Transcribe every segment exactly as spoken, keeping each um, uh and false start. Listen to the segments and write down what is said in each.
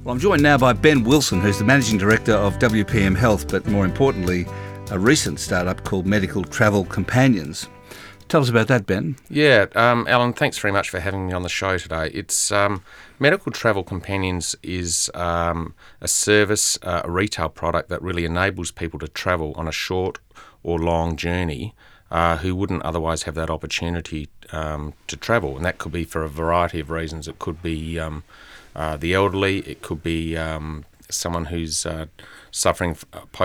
Well, I'm joined now by Ben Wilson, who's the Managing Director of W P M Health, but more importantly, a recent startup called Medical Travel Companions. Tell us about that, Ben. Yeah, um, Alan, thanks very much for having me on the show today. It's um, Medical Travel Companions is um, a service, uh, a retail product that really enables people to travel on a short or long journey uh, who wouldn't otherwise have that opportunity um, to travel. And that could be for a variety of reasons. It could be um, uh, the elderly, it could be um, someone who's uh, suffering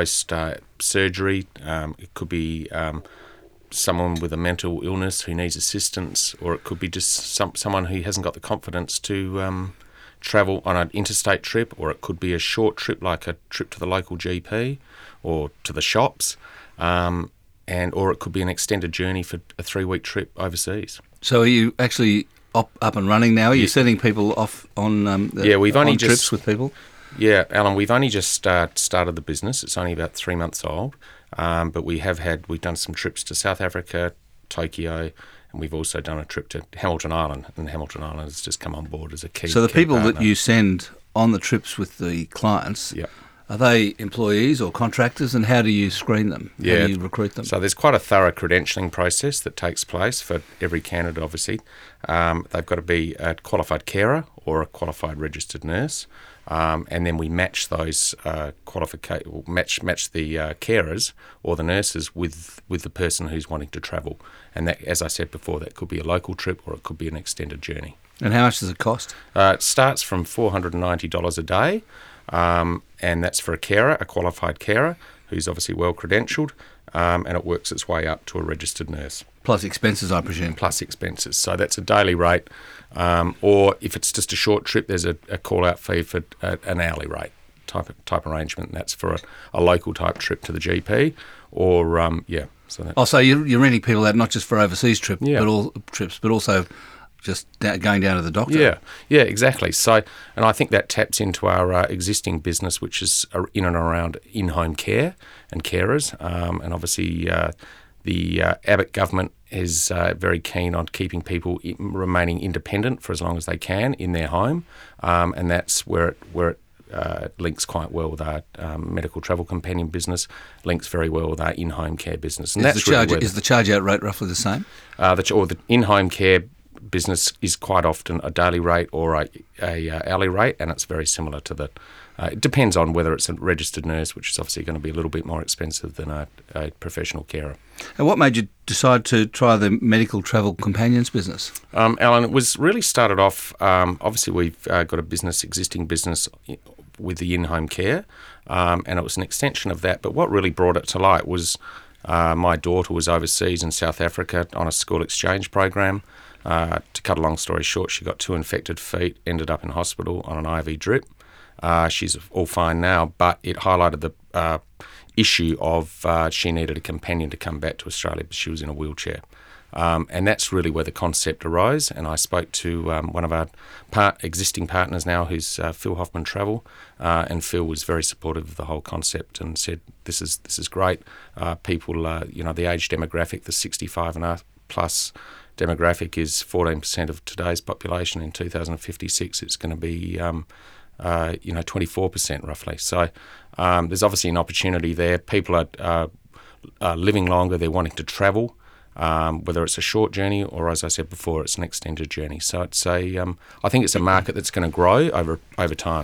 post-surgery, uh, um, it could be um, someone with a mental illness who needs assistance, or it could be just some someone who hasn't got the confidence to um, travel on an interstate trip, or it could be a short trip like a trip to the local G P or to the shops, um, and or it could be an extended journey for a three-week trip overseas. So are you actually up, up and running now? Are you yeah. sending people off on, um, the, yeah, we've only on just, trips with people? Yeah, Alan, we've only just uh, started the business. It's only about three months old. Um, but we have had, we've done some trips to South Africa, Tokyo, and we've also done a trip to Hamilton Island, and Hamilton Island has just come on board as a key So the key people partner. that you send on the trips with the clients, yep. are they employees or contractors, and how do you screen them? Yeah. How do you recruit them? So there's quite a thorough credentialing process that takes place for every candidate, obviously. Um, they've got to be a qualified carer or a qualified registered nurse. Um, and then we match those uh, qualifica- match match the uh, carers or the nurses with with the person who's wanting to travel. And that, as I said before, that could be a local trip or it could be an extended journey. And how much does it cost? Uh, it starts from four hundred ninety dollars a day, um, and that's for a carer, a qualified carer, who's obviously well credentialed, um, and it works its way up to a registered nurse. Plus expenses, I presume. Plus expenses. So that's a daily rate. Um, or if it's just a short trip, there's a, a call-out fee for a, an hourly rate type of, type arrangement. And that's for a, a local type trip to the G P. Or, um, yeah. So that, oh, so you're, you're renting people out not just for overseas trip, yeah. but all trips, but also just da- going down to the doctor. Yeah, yeah, exactly. So, and I think that taps into our uh, existing business, which is uh, in and around in-home care and carers. Um, and obviously uh, the uh, Abbott government is uh, very keen on keeping people I- remaining independent for as long as they can in their home. Um, and that's where it, where it uh, links quite well with our um, medical travel companion business, links very well with our in-home care business. And is that's the charge, really is the charge-out rate roughly the same? Uh, the, or the in-home care business is quite often a daily rate or a, a uh, hourly rate, and it's very similar to the. Uh, it depends on whether it's a registered nurse, which is obviously going to be a little bit more expensive than a, a professional carer. And what made you decide to try the Medical Travel Companions business? Um, Alan, it was really started off. Um, obviously, we've uh, got a business, existing business with the in-home care, um, and it was an extension of that. But what really brought it to light was uh, my daughter was overseas in South Africa on a school exchange program. Uh, to cut a long story short, she got two infected feet, ended up in hospital on an I V drip. Uh, she's all fine now, but it highlighted the uh, issue of uh, she needed a companion to come back to Australia, but she was in a wheelchair. Um, and that's really where the concept arose. And I spoke to um, one of our part, existing partners now, who's uh, Phil Hoffman Travel, uh, and Phil was very supportive of the whole concept and said, "This is this is great. Uh, people, uh, you know, the age demographic, the sixty-five and up plus demographic is fourteen percent of today's population. In two thousand fifty-six, it's going to be, um, uh, you know, twenty-four percent roughly. So um, there's obviously an opportunity there. People are, uh, are living longer. They're wanting to travel, um, whether it's a short journey or, as I said before, it's an extended journey. So it's a, um, I think it's a market that's going to grow over over time.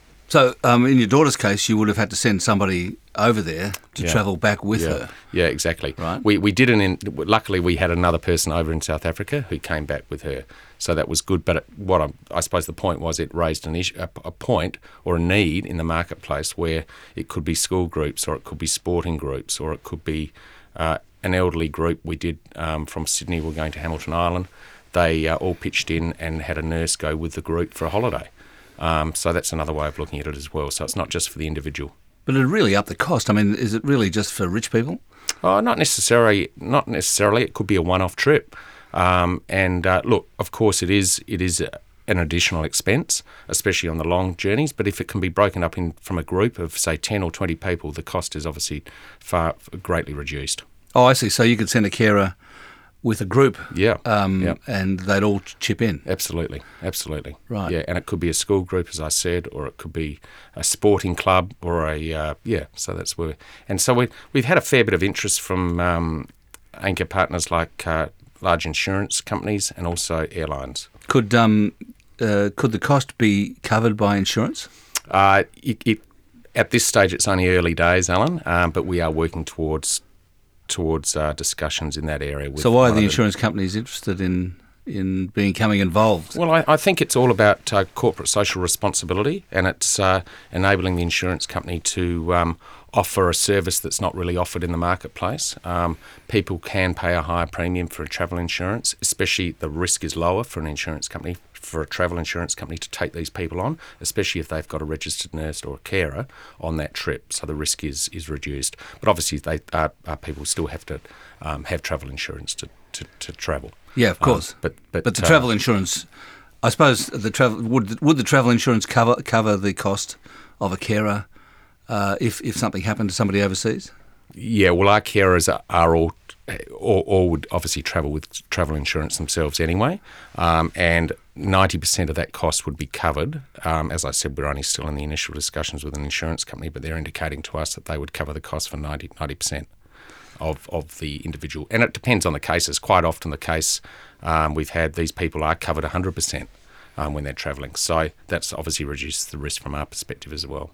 So um, in your daughter's case, you would have had to send somebody over there to yeah. travel back with yeah. her. Yeah, exactly. Right. We we didn't. In, luckily, we had another person over in South Africa who came back with her, so that was good. But it, what I, I suppose the point was, it raised an issue, a, a point or a need in the marketplace where it could be school groups, or it could be sporting groups, or it could be uh, an elderly group. We did um, from Sydney. We're going to Hamilton Island. They uh, all pitched in and had a nurse go with the group for a holiday. Um, so that's another way of looking at it as well. So it's not just for the individual. But it'd really up the cost. I mean, is it really just for rich people? Oh, not necessarily. Not necessarily. It could be a one-off trip. Um, and uh, look, of course, it is. It is an additional expense, especially on the long journeys. But if it can be broken up in from a group of say ten or twenty people, the cost is obviously far greatly reduced. Oh, I see. So you could send a carer with a group, Yeah, um, yeah. and they'd all chip in. Absolutely, absolutely. Right. Yeah, and it could be a school group, as I said, or it could be a sporting club, or a uh, yeah. So that's where, and so we we've had a fair bit of interest from um, anchor partners like uh, large insurance companies and also airlines. Could um, uh, could the cost be covered by insurance? Uh, it, it at this stage it's only early days, Alan, um, but we are working towards. towards uh, discussions in that area. With so why are one the of insurance companies interested in in becoming involved? Well, I, I think it's all about uh, corporate social responsibility, and it's uh, enabling the insurance company to um, offer a service that's not really offered in the marketplace. Um, people can pay a higher premium for a travel insurance, especially the risk is lower for an insurance company, for a travel insurance company to take these people on, especially if they've got a registered nurse or a carer on that trip. So the risk is is reduced. But obviously, they uh, uh, people still have to um, have travel insurance to, to, to travel. Yeah, of course. Um, but, but but the uh, travel insurance, I suppose the travel would would the travel insurance cover cover the cost of a carer uh, if if something happened to somebody overseas? Yeah, well, our carers are, are all, all, all would obviously travel with travel insurance themselves anyway, um, and ninety percent of that cost would be covered. Um, as I said, we're only still in the initial discussions with an insurance company, but they're indicating to us that they would cover the cost for ninety percent of, of the individual. And it depends on the cases. Quite often the case um, we've had, these people are covered one hundred percent um, when they're travelling. So that's obviously reduces the risk from our perspective as well.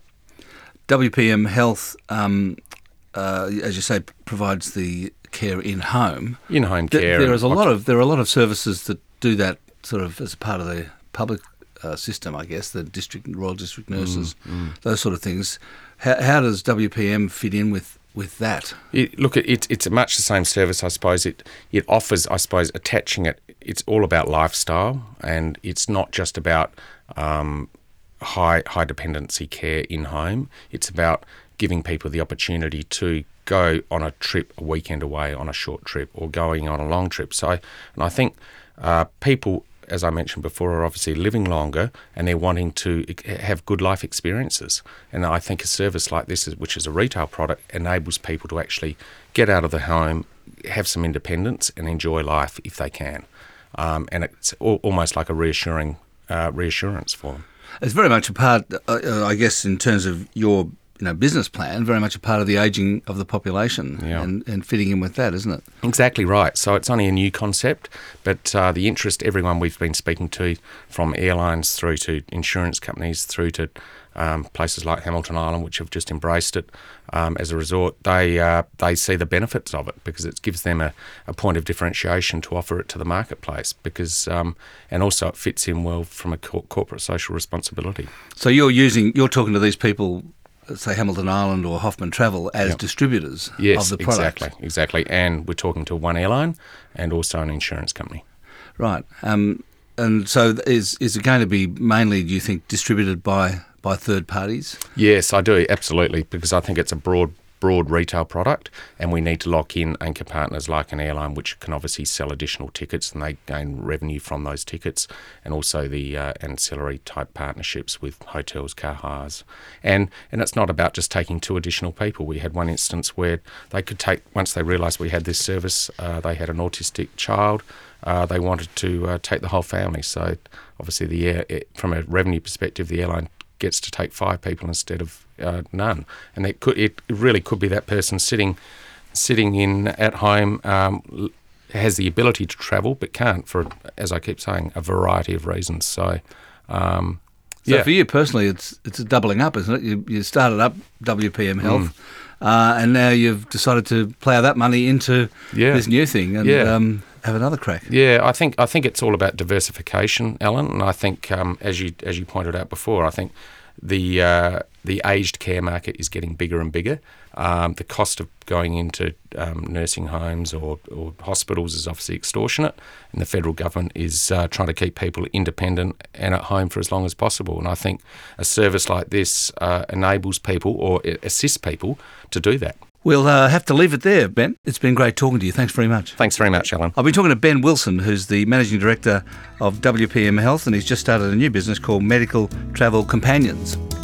W P M Health, um, uh, as you say, provides the care in home. In home Th- care. There is a and- lot of there are a lot of services that do that sort of as part of the public uh, system, I guess. The district Royal District Nurses, mm. those sort of things. How, how does W P M fit in with with that? It, look, it, it's much the same service, I suppose. It it offers, I suppose, attaching it. It's all about lifestyle, and it's not just about um, high high dependency care in home. It's about giving people the opportunity to go on a trip, a weekend away, on a short trip, or going on a long trip. So, and I think uh, people, as I mentioned before, are obviously living longer and they're wanting to have good life experiences. And I think a service like this, which is a retail product, enables people to actually get out of the home, have some independence and enjoy life if they can. Um, and it's al- almost like a reassuring uh, reassurance for them. It's very much a part, uh, I guess, in terms of your you know business plan, very much a part of the ageing of the population Yeah. and, and fitting in with that, isn't it? Exactly right. So it's only a new concept, but uh, the interest, everyone we've been speaking to, from airlines through to insurance companies through to um, places like Hamilton Island, which have just embraced it um, as a resort, they uh, they see the benefits of it because it gives them a, a point of differentiation to offer it to the marketplace. Because um, and also it fits in well from a cor- corporate social responsibility. So you're using, you're talking to these people, say Hamilton Island or Hoffman Travel, as Yep. distributors Yes, of the product. exactly, exactly. And we're talking to one airline and also an insurance company. Right. Um, and so th- is is it going to be mainly, do you think, distributed by, by third parties? Yes, I do, absolutely, because I think it's a broad broad retail product, and we need to lock in anchor partners like an airline, which can obviously sell additional tickets, and they gain revenue from those tickets, and also the uh, ancillary type partnerships with hotels, car hires. And and it's not about just taking two additional people. We had one instance where they could take, once they realised we had this service, uh, they had an autistic child, uh, they wanted to uh, take the whole family. So obviously, the air, it, from a revenue perspective, the airline gets to take five people instead of uh, none, and it could it really could be that person sitting sitting in at home um, has the ability to travel but can't for, as I keep saying, a variety of reasons. So, um, So yeah, for you personally, it's it's a doubling up, isn't it? You, you started up W P M Health, Mm. uh, and now you've decided to plough that money into Yeah. this new thing and Yeah. um, have another crack. Yeah, I think I think it's all about diversification, Alan, and I think um, as you as you pointed out before, I think the uh, the aged care market is getting bigger and bigger. Um, the cost of going into um, nursing homes or, or hospitals is obviously extortionate, and the federal government is uh, trying to keep people independent and at home for as long as possible. And I think a service like this uh, enables people or assists people to do that. We'll uh, have to leave it there, Ben. It's been great talking to you. Thanks very much. Thanks very much, Alan. I've been talking to Ben Wilson, who's the Managing Director of W P M Health, and he's just started a new business called Medical Travel Companions.